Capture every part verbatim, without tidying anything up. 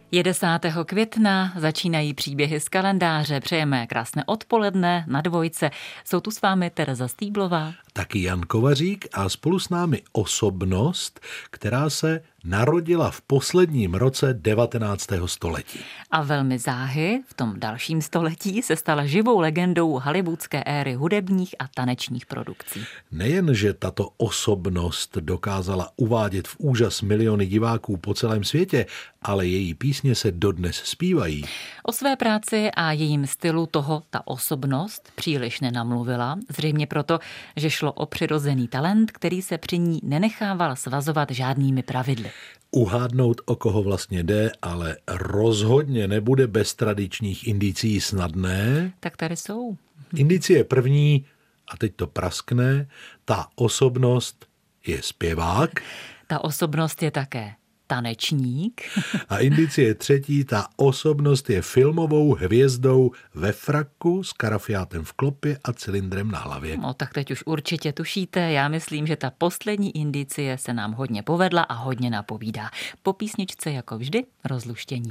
Je desátého května, začínají příběhy z kalendáře, přejeme krásné odpoledne na Dvojce. Jsou tu s vámi Tereza Stýblová. Taky Jan Kovařík a spolu s námi osobnost, která se narodila v posledním roce devatenáctého století. A velmi záhy v tom dalším století se stala živou legendou hollywoodské éry hudebních a tanečních produkcí. Nejen, že tato osobnost dokázala uvádět v úžas miliony diváků po celém světě, ale její písně se dodnes zpívají. O své práci a jejím stylu toho ta osobnost příliš nenamluvila, zřejmě proto, že šlo o přirozený talent, který se při ní nenechával svazovat žádnými pravidly. Uhádnout, o koho vlastně jde, ale rozhodně nebude bez tradičních indicií snadné. Tak tady jsou. Indicie první, a teď to praskne, ta osobnost je zpěvák. Ta osobnost je také tanečník. A indicie třetí, ta osobnost je filmovou hvězdou ve fraku s karafiátem v klopě a cylindrem na hlavě. No tak teď už určitě tušíte, já myslím, že ta poslední indicie se nám hodně povedla a hodně napovídá. Po písničce jako vždy rozluštění.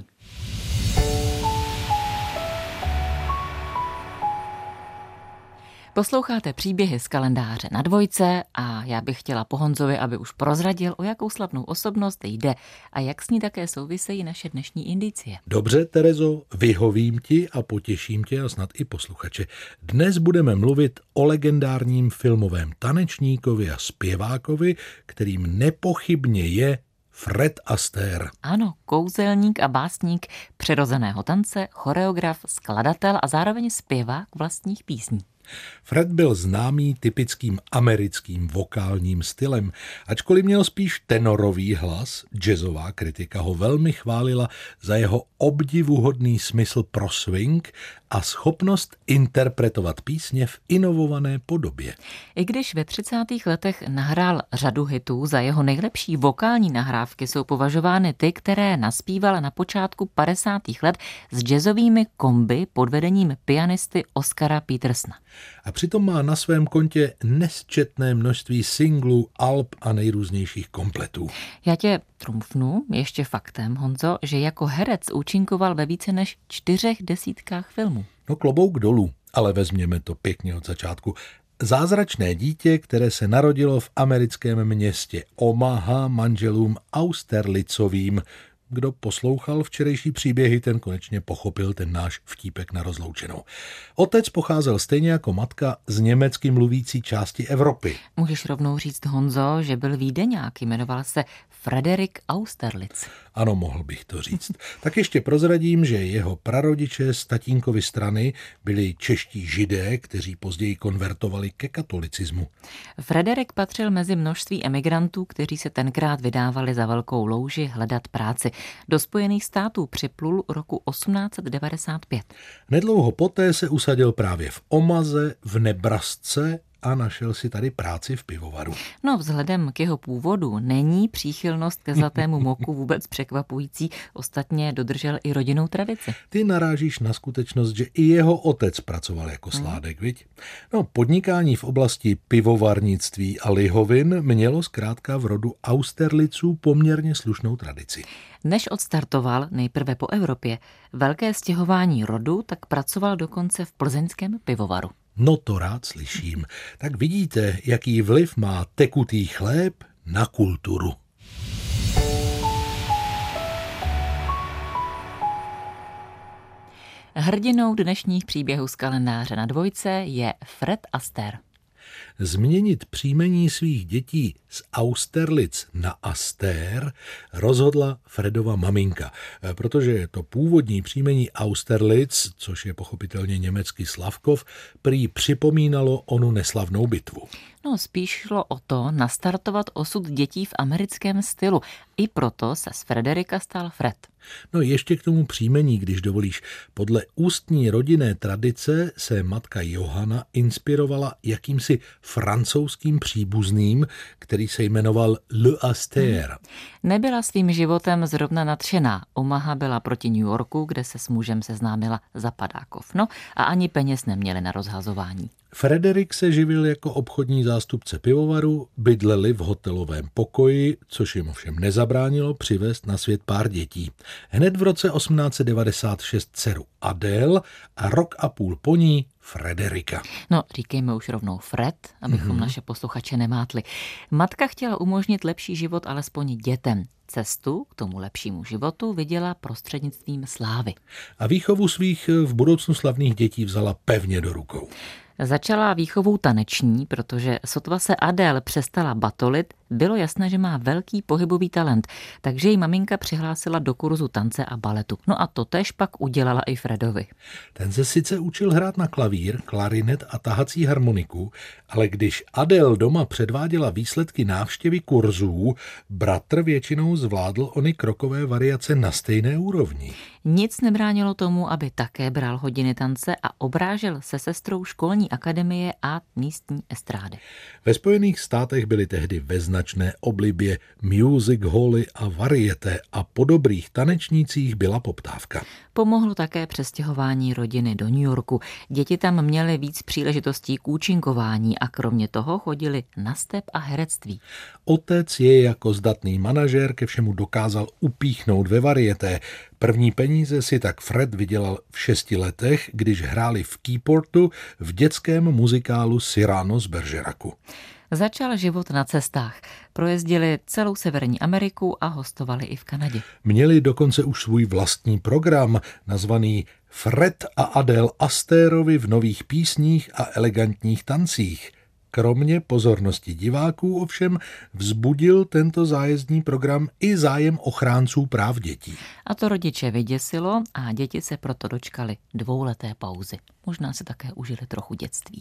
Posloucháte příběhy z kalendáře na Dvojce a já bych chtěla po Honzovi, aby už prozradil, o jakou slavnou osobnost jde a jak s ní také souvisejí naše dnešní indicie. Dobře, Terezo, vyhovím ti a potěším tě a snad i posluchače. Dnes budeme mluvit o legendárním filmovém tanečníkovi a zpěvákovi, kterým nepochybně je Fred Astaire. Ano, kouzelník a básník přirozeného tance, choreograf, skladatel a zároveň zpěvák vlastních písní. Fred byl známý typickým americkým vokálním stylem, ačkoliv měl spíš tenorový hlas, jazzová kritika ho velmi chválila za jeho obdivuhodný smysl pro swing a schopnost interpretovat písně v inovované podobě. I když ve třicátých letech nahrál řadu hitů, za jeho nejlepší vokální nahrávky jsou považovány ty, které naspíval na počátku padesátých let s jazzovými komby pod vedením pianisty Oscara Petersona. A přitom má na svém kontě nesčetné množství singlů, alb a nejrůznějších kompletů. Já tě trumfnu ještě faktem, Honzo, že jako herec účinkoval ve více než čtyřech desítkách filmů. No klobouk dolů, ale vezměme to pěkně od začátku. Zázračné dítě, které se narodilo v americkém městě Omaha manželům Austerlitzovým. Kdo poslouchal včerejší příběhy, ten konečně pochopil ten náš vtípek na rozloučenou. Otec pocházel stejně jako matka z německy mluvící části Evropy. Můžeš rovnou říct, Honzo, že byl Vídeňák, jmenoval se Frederik Austerlitz. Ano, mohl bych to říct. Tak ještě prozradím, že jeho prarodiče z tatínkovy strany byli čeští židé, kteří později konvertovali ke katolicismu. Frederik patřil mezi množství emigrantů, kteří se tenkrát vydávali za velkou louži hledat práci. Do Spojených států připlul roku osmnáct set devadesát pět. Nedlouho poté se usadil právě v Omaze v Nebrasce a našel si tady práci v pivovaru. No, vzhledem k jeho původu není příchylnost ke zlatému moku vůbec překvapující, ostatně dodržel i rodinnou tradici. Ty narážíš na skutečnost, že i jeho otec pracoval jako sládek, viď? No, podnikání v oblasti pivovarnictví a lihovin mělo zkrátka v rodu Austerlitzů poměrně slušnou tradici. Než odstartoval nejprve po Evropě velké stěhování rodu, tak pracoval dokonce v plzeňském pivovaru. No to rád slyším. Tak vidíte, jaký vliv má tekutý chléb na kulturu. Hrdinou dnešních příběhů z kalendáře na Dvojce je Fred Astaire. Změnit příjmení svých dětí z Austerlitz na Astaire rozhodla Fredova maminka, protože to původní příjmení Austerlitz, což je pochopitelně německý Slavkov, prý připomínalo onu neslavnou bitvu. No, spíš šlo o to nastartovat osud dětí v americkém stylu. I proto se z Frederika stal Fred. No ještě k tomu příjmení, když dovolíš. Podle ústní rodinné tradice se matka Johana inspirovala jakýmsi francouzským příbuzným, který se jmenoval Le Astaire. Nebyla svým životem zrovna nadšená. Omaha byla proti New Yorku, kde se s mužem seznámila za padákov. No a ani peněz neměli na rozhazování. Frederick se živil jako obchodní zástupce pivovaru, bydleli v hotelovém pokoji, což jim ovšem nezabránilo přivést na svět pár dětí. Hned v roce osmnáct set devadesát šest dceru Adele a rok a půl po ní Frederika. No, říkejme už rovnou Fred, abychom mm-hmm. naše posluchače nemátli. Matka chtěla umožnit lepší život alespoň dětem. Cestu k tomu lepšímu životu viděla prostřednictvím slávy. A výchovu svých v budoucnu slavných dětí vzala pevně do rukou. Začala výchovou taneční, protože sotva se Adele přestala batolit, bylo jasné, že má velký pohybový talent, takže jí maminka přihlásila do kurzu tance a baletu. No a to též pak udělala i Fredovi. Ten se sice učil hrát na klavír, klarinet a tahací harmoniku, ale když Adele doma předváděla výsledky návštěvy kurzů, bratr většinou zvládl ony krokové variace na stejné úrovni. Nic nebránilo tomu, aby také bral hodiny tance a obrážel se sestrou školní akademie a místní estrády. Ve Spojených státech byly tehdy ve značné oblibě music hally a varieté a po dobrých tanečnících byla poptávka. Pomohlo také přestěhování rodiny do New Yorku. Děti tam měly víc příležitostí k účinkování a kromě toho chodili na step a herectví. Otec je jako zdatný manažér ke všemu dokázal upíchnout ve varieté. První peníze si tak Fred vydělal v šesti letech, když hráli v Keyportu v dětském muzikálu Cyrano z Bergeracu. Začal život na cestách. Projezdili celou Severní Ameriku a hostovali i v Kanadě. Měli dokonce už svůj vlastní program, nazvaný Fred a Adele Astérovi v nových písních a elegantních tancích. Kromě pozornosti diváků ovšem vzbudil tento zájezdní program i zájem ochránců práv dětí. A to rodiče vyděsilo a děti se proto dočkali dvouleté pauzy. Možná se také užili trochu dětství.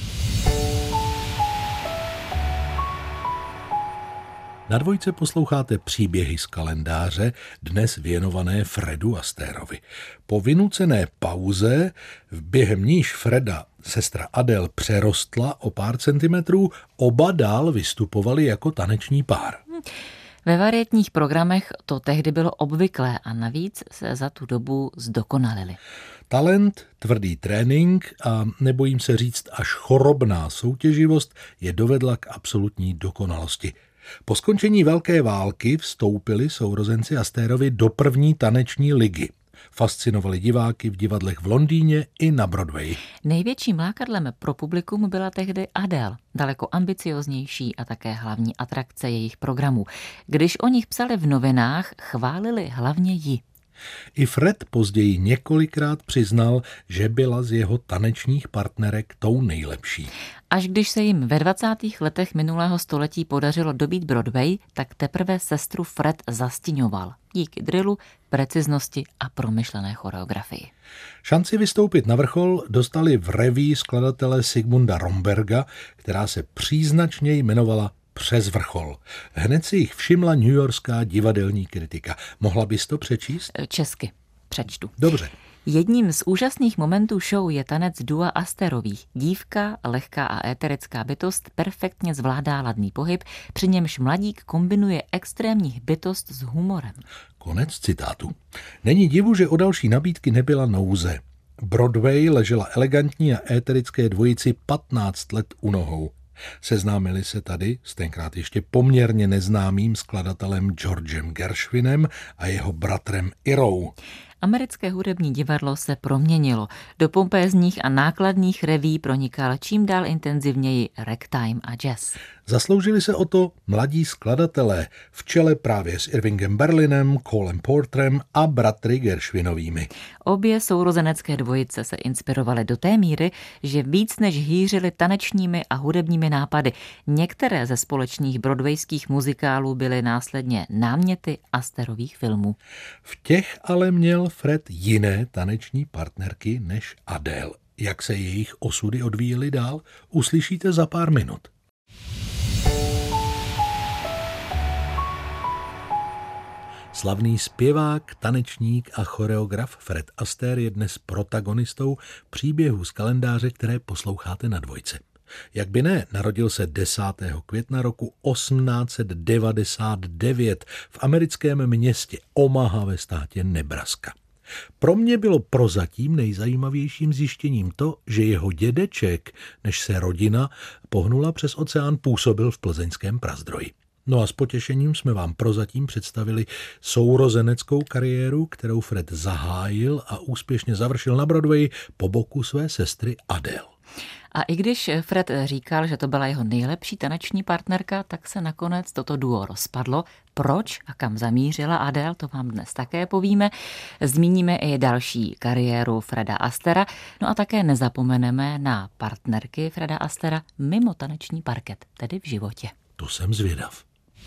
Na Dvojce posloucháte příběhy z kalendáře, dnes věnované Fredu Astérovi. Po vynucené pauze, během níž Freda sestra Adele přerostla o pár centimetrů, oba dál vystupovali jako taneční pár. Ve varietních programech to tehdy bylo obvyklé a navíc se za tu dobu zdokonalili. Talent, tvrdý trénink a nebojím se říct až chorobná soutěživost je dovedla k absolutní dokonalosti. Po skončení Velké války vstoupili sourozenci Astérovi do první taneční ligy. Fascinovali diváky v divadlech v Londýně i na Broadway. Největším lákadlem pro publikum byla tehdy Adele, daleko ambicioznější a také hlavní atrakce jejich programů. Když o nich psali v novinách, chválili hlavně ji. I Fred později několikrát přiznal, že byla z jeho tanečních partnerek tou nejlepší. Až když se jim ve dvacátých letech minulého století podařilo dobít Broadway, tak teprve sestru Fred zastíňoval. Díky drillu, preciznosti a promyšlené choreografii. Šanci vystoupit na vrchol dostali v reví skladatele Sigmunda Romberga, která se příznačně jmenovala Přes vrchol. Hned si jich všimla newyorská divadelní kritika. Mohla bys to přečíst? Česky. Přečtu. Dobře. Jedním z úžasných momentů show je tanec dua Astérových. Dívka, lehká a éterická bytost perfektně zvládá ladný pohyb, při němž mladík kombinuje extrémní hbitost s humorem. Konec citátu. Není divu, že o další nabídky nebyla nouze. Broadway ležela elegantní a éterické dvojici patnáct let u nohou. Seznámili se tady s tenkrát ještě poměrně neznámým skladatelem Georgem Gershwinem a jeho bratrem Irou. Americké hudební divadlo se proměnilo. Do pompézních a nákladných reví pronikal čím dál intenzivněji ragtime a jazz. Zasloužili se o to mladí skladatelé, v čele právě s Irvingem Berlinem, Colem Porterem a bratry Gershwinovými. Obě sourozenecké dvojice se inspirovaly do té míry, že víc než hýřili tanečními a hudebními nápady. Některé ze společných broadwayských muzikálů byly následně náměty Astérových filmů. V těch ale měl Fred jiné taneční partnerky než Adele. Jak se jejich osudy odvíjely dál, uslyšíte za pár minut. Slavný zpěvák, tanečník a choreograf Fred Astaire je dnes protagonistou příběhů z kalendáře, které posloucháte na Dvojce. Jak by ne, narodil se desátého května roku osmnáct set devadesát devět v americkém městě Omaha ve státě Nebraska. Pro mě bylo prozatím nejzajímavějším zjištěním to, že jeho dědeček, než se rodina pohnula přes oceán, působil v plzeňském Prazdroji. No a s potěšením jsme vám prozatím představili sourozeneckou kariéru, kterou Fred zahájil a úspěšně završil na Broadwayi po boku své sestry Adele. A i když Fred říkal, že to byla jeho nejlepší taneční partnerka, tak se nakonec toto duo rozpadlo. Proč a kam zamířila Adele, to vám dnes také povíme. Zmíníme i další kariéru Freda Astera, no a také nezapomeneme na partnerky Freda Astera mimo taneční parket, tedy v životě. To jsem zvědav.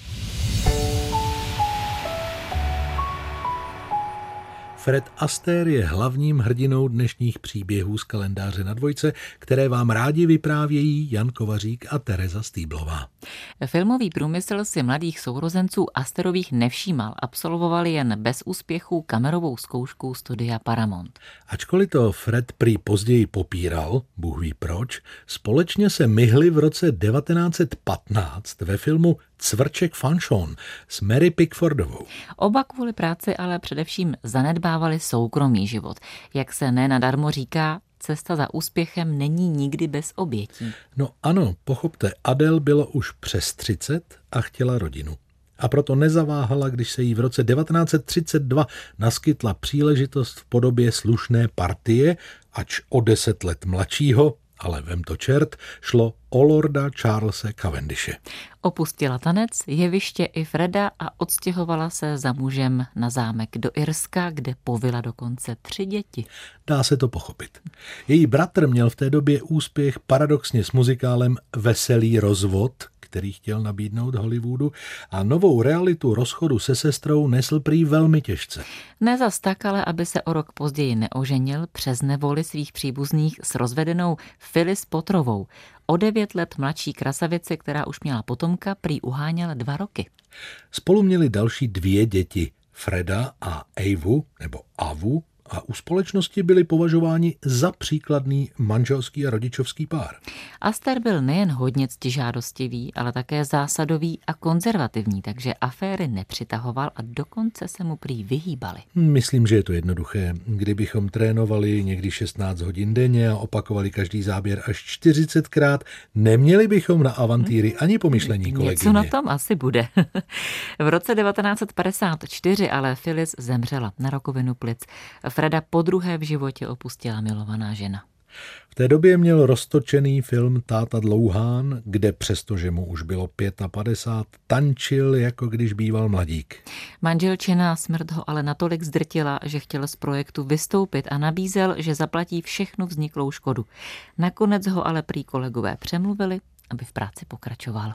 Fred Astaire je hlavním hrdinou dnešních příběhů z kalendáře na dvojce, které vám rádi vyprávějí Jan Kovařík a Tereza Stýblová. Filmový průmysl si mladých sourozenců Astairových nevšímal, absolvovali jen bez úspěchu kamerovou zkoušku studia Paramount. Ačkoliv to Fred prý později popíral, Bůh ví proč, společně se myhli v roce devatenáct set patnáct ve filmu Cvrček Fanchon s Mary Pickfordovou. Oba kvůli práci ale především zanedbávali soukromý život. Jak se nenadarmo říká, cesta za úspěchem není nikdy bez obětí. No ano, pochopte, Adele bylo už přes třicet a chtěla rodinu. A proto nezaváhala, když se jí v roce devatenáct set třicet dva naskytla příležitost v podobě slušné partie, ač o deset let mladšího, ale vem to čert, šlo o lorda Charlese Cavendishe. Opustila tanec, jeviště i Freda a odstěhovala se za mužem na zámek do Irska, kde povila dokonce tři děti. Dá se to pochopit. Její bratr měl v té době úspěch paradoxně s muzikálem Veselý rozvod, který chtěl nabídnout Hollywoodu, a novou realitu rozchodu se sestrou nesl prý velmi těžce. Ne zas tak, ale aby se o rok později neoženil přes nevoli svých příbuzných s rozvedenou Phyllis Potterovou. O devět let mladší krasavici, která už měla potomka, prý uháněla dva roky. Spolu měli další dvě děti, Freda a Evu, nebo Avu, a u společnosti byli považováni za příkladný manželský a rodičovský pár. Astaire byl nejen hodně ctižádostivý, ale také zásadový a konzervativní, takže aféry nepřitahoval a dokonce se mu prý vyhýbali. Myslím, že je to jednoduché. Kdybychom trénovali někdy šestnáct hodin denně a opakovali každý záběr až čtyřicetkrát, neměli bychom na avantýry ani pomyšlení kolegyně. Něco na tom asi bude. V roce devatenáct set padesát čtyři ale Phyllis zemřela na rakovinu plic. Freda podruhé v životě opustila milovaná žena. V té době měl roztočený film Táta Dlouhán, kde přestože mu už bylo padesát pět, tančil, jako když býval mladík. Manželčina smrt ho ale natolik zdrtila, že chtěl z projektu vystoupit a nabízel, že zaplatí všechnu vzniklou škodu. Nakonec ho ale prý kolegové přemluvili, aby v práci pokračoval.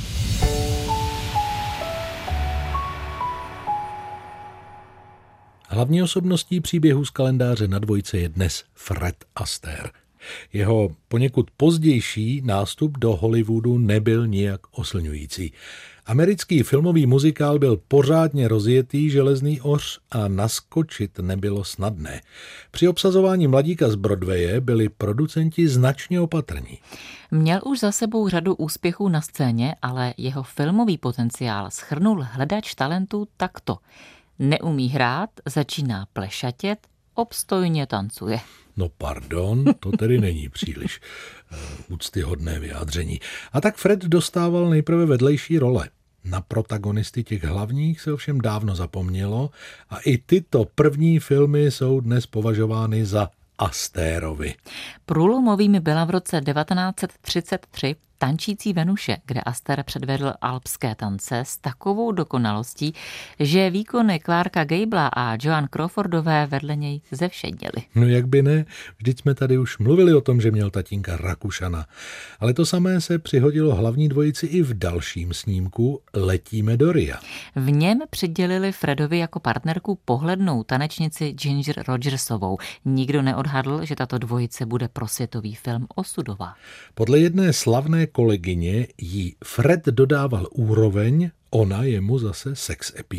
Hlavní osobností příběhů z kalendáře na dvojce je dnes Fred Astaire. Jeho poněkud pozdější nástup do Hollywoodu nebyl nijak oslňující. Americký filmový muzikál byl pořádně rozjetý železný oř a naskočit nebylo snadné. Při obsazování mladíka z Broadwaye byli producenti značně opatrní. Měl už za sebou řadu úspěchů na scéně, ale jeho filmový potenciál shrnul hledač talentů takto. Neumí hrát, začíná plešatět, obstojně tancuje. No pardon, to tedy není příliš uh, úctyhodné vyjádření. A tak Fred dostával nejprve vedlejší role. Na protagonisty těch hlavních se ovšem dávno zapomnělo a i tyto první filmy jsou dnes považovány za Astairovy. Průlomovými byla v roce devatenáct set třicet tři Tančící Venuše, kde Astaire předvedl alpské tance s takovou dokonalostí, že výkony Clarka Gabla a Joan Crawfordové vedle něj zevšedněly. No jak by ne, vždyť jsme tady už mluvili o tom, že měl tatínka Rakušana. Ale to samé se přihodilo hlavní dvojici i v dalším snímku Letíme do Ria. V něm přidělili Fredovi jako partnerku pohlednou tanečnici Ginger Rogersovou. Nikdo neodhadl, že tato dvojice bude pro světový film osudová. Podle jedné slavné kolegyně jí Fred dodával úroveň, ona jemu zase sex appeal.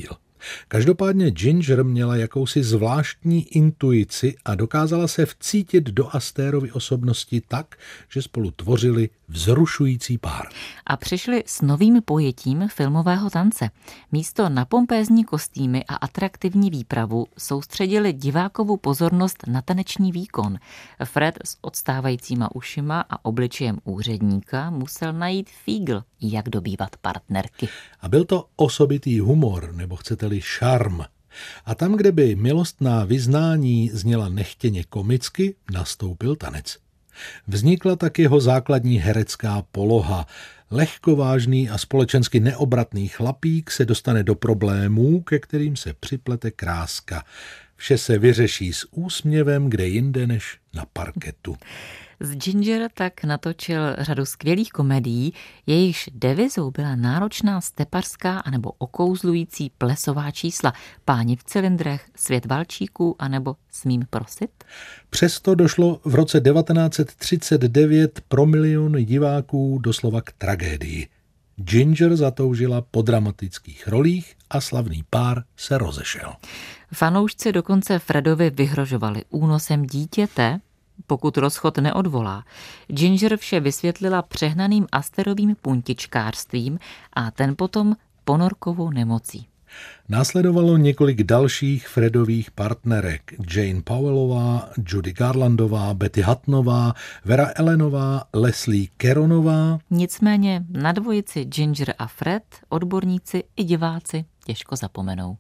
Každopádně Ginger měla jakousi zvláštní intuici a dokázala se vcítit do Astérovy osobnosti tak, že spolu tvořili vzrušující pár. A přišli s novým pojetím filmového tance. Místo na pompézní kostýmy a atraktivní výpravu soustředili divákovu pozornost na taneční výkon. Fred s odstávajícíma ušima a obličejem úředníka musel najít fígl, jak dobývat partnerky. A byl to osobitý humor, nebo chcete-li šarm. A tam, kde by milostná vyznání zněla nechtěně komicky, nastoupil tanec. Vznikla tak jeho základní herecká poloha. Lehkovážný a společensky neobratný chlapík se dostane do problémů, ke kterým se připlete kráska. Vše se vyřeší s úsměvem kde jinde než na parketu. Z Ginger tak natočil řadu skvělých komedií, jejichž devizou byla náročná stepařská anebo okouzlující plesová čísla, Páni v cylindrech, Svět valčíků anebo Smím prosit? Přesto došlo v roce devatenáct set třicet devět pro miliony diváků doslova k tragédii. Ginger zatoužila po dramatických rolích a slavný pár se rozešel. Fanoušci dokonce Fredovi vyhrožovali únosem dítěte, pokud rozchod neodvolá. Ginger vše vysvětlila přehnaným Asterovým puntičkářstvím a ten potom ponorkovou nemocí. Následovalo několik dalších Fredových partnerek. Jane Powellová, Judy Garlandová, Betty Huttonová, Vera Ellenová, Leslie Caronová. Nicméně na dvojici Ginger a Fred odborníci i diváci těžko zapomenou.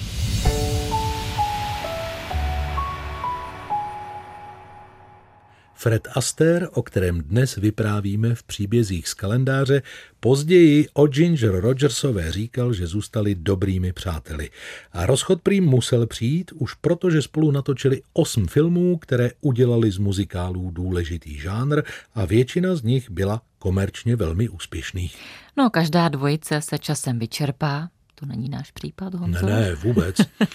Fred Astaire, o kterém dnes vyprávíme v příbězích z kalendáře, později o Ginger Rogersové říkal, že zůstali dobrými přáteli. A rozchod prý musel přijít už proto, že spolu natočili osm filmů, které udělali z muzikálů důležitý žánr a většina z nich byla komerčně velmi úspěšných. No, každá dvojice se časem vyčerpá. To není náš případ, Honzo. Ne, ne, vůbec.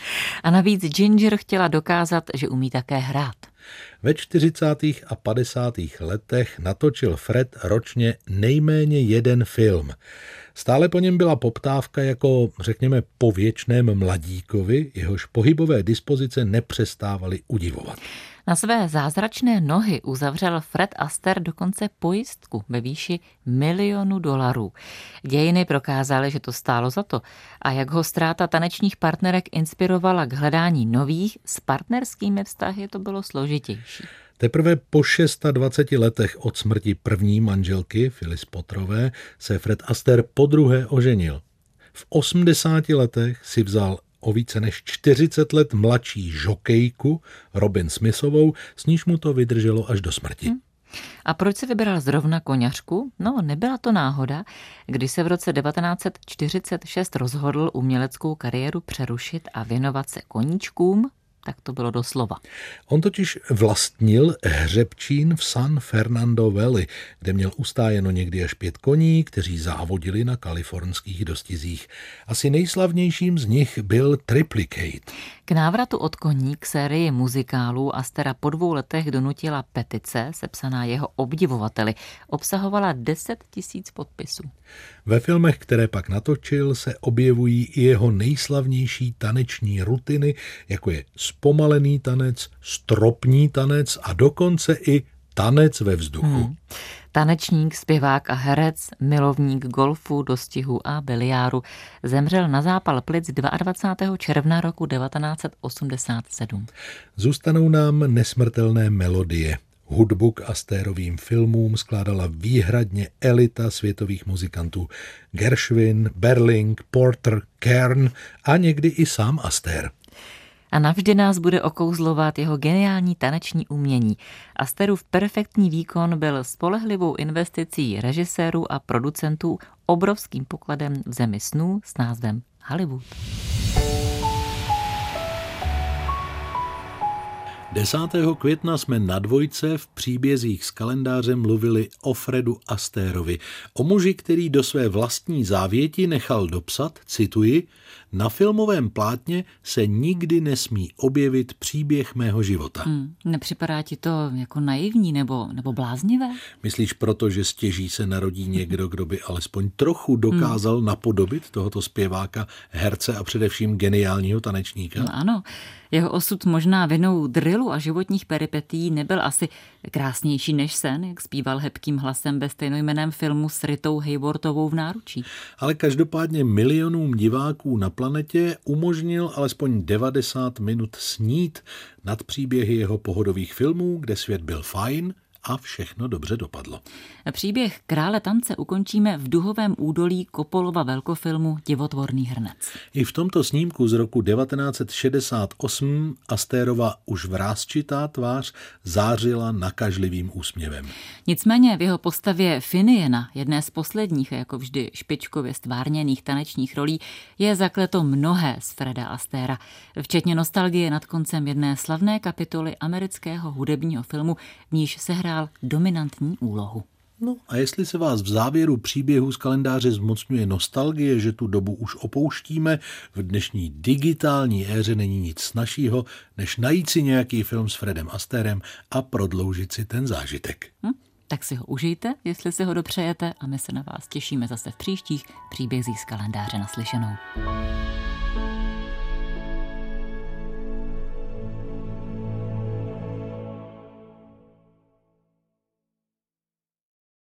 A navíc Ginger chtěla dokázat, že umí také hrát. Ve čtyřicátých a padesátých letech natočil Fred ročně nejméně jeden film. Stále po něm byla poptávka jako, řekněme, po věčném mladíkovi, jehož pohybové dispozice nepřestávaly udivovat. Na své zázračné nohy uzavřel Fred Astaire dokonce pojistku ve výši milionu dolarů. Dějiny prokázaly, že to stálo za to. A jak ho ztráta tanečních partnerek inspirovala k hledání nových, s partnerskými vztahy to bylo složitější. Teprve po dvaceti šesti letech od smrti první manželky, Phyllis Potterové, se Fred Astaire podruhé oženil. V osmdesáti letech si vzal o více než čtyřicet let mladší žokejku Robin Smithovou, s níž mu to vydrželo až do smrti. Hmm. A proč si vybral zrovna koňařku? No, nebyla to náhoda. Když se v roce devatenáct set čtyřicet šest rozhodl uměleckou kariéru přerušit a věnovat se koníčkům, tak to bylo doslova. On totiž vlastnil hřebčín v San Fernando Valley, kde měl ustájeno někdy až pět koní, kteří závodili na kalifornských dostizích. Asi nejslavnějším z nich byl Triplicate. K návratu od koní k sérii muzikálů Astaira po dvou letech donutila petice, sepsaná jeho obdivovateli. Obsahovala deset tisíc podpisů. Ve filmech, které pak natočil, se objevují i jeho nejslavnější taneční rutiny, jako je zpomalený tanec, stropní tanec a dokonce i tanec ve vzduchu. Hmm. Tanečník, zpěvák a herec, milovník golfu, dostihu a biliáru, zemřel na zápal plic dvacátého druhého června roku devatenáct set osmdesát sedm. Zůstanou nám nesmrtelné melodie. Hudbu k Astairovým filmům skládala výhradně elita světových muzikantů. Gershwin, Berling, Porter, Kern a někdy i sám Astaire. A navždy nás bude okouzlovat jeho geniální taneční umění. Astairův perfektní výkon byl spolehlivou investicí režisérů a producentů, obrovským pokladem v zemi snů s názvem Hollywood. desátého května jsme na dvojce v příbězích z kalendáře mluvili o Fredu Astairovi, o muži, který do své vlastní závěti nechal dopsat, cituji, Na filmovém plátně se nikdy nesmí objevit příběh mého života. Hmm, nepřipadá ti to jako naivní nebo, nebo bláznivé? Myslíš proto, že stěží se narodí někdo, kdo by alespoň trochu dokázal hmm. napodobit tohoto zpěváka, herce a především geniálního tanečníka? No ano. Jeho osud možná vinou drillu a životních peripetí nebyl asi krásnější než sen, jak zpíval hebkým hlasem ve stejnojmenném filmu s Ritou Hayworthovou v náručí. Ale každopádně milionům diváků na planetě umožnil alespoň devadesát minut snít nad příběhy jeho pohodových filmů, kde svět byl fajn a všechno dobře dopadlo. Příběh Krále tance ukončíme v duhovém údolí Coppolova velkofilmu Divotvorný hrnec. I v tomto snímku z roku devatenáct set šedesát osm Astérova už vrásčitá tvář zářila nakažlivým úsměvem. Nicméně v jeho postavě Finiena, jedné z posledních jako vždy špičkově stvárněných tanečních rolí, je zakleto mnohé z Freda Astéra, včetně nostalgie nad koncem jedné slavné kapitoly amerického hudebního filmu, v níž sehrál dominantní úlohu. No a jestli se vás v závěru příběhu z kalendáře zmocňuje nostalgie, že tu dobu už opouštíme, v dnešní digitální éře není nic snazšího, než najít si nějaký film s Fredem Astérem a prodloužit si ten zážitek. Hm? Tak si ho užijte, jestli si ho dopřejete, a my se na vás těšíme zase v příštích příbězích z kalendáře naslyšenou.